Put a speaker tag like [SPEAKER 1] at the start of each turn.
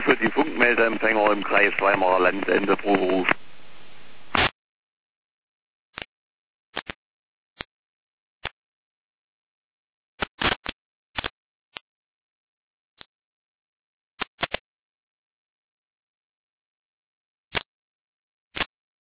[SPEAKER 1] für die Funkmeldeempfänger im Kreis Weimarer Land, Ende Proberuf.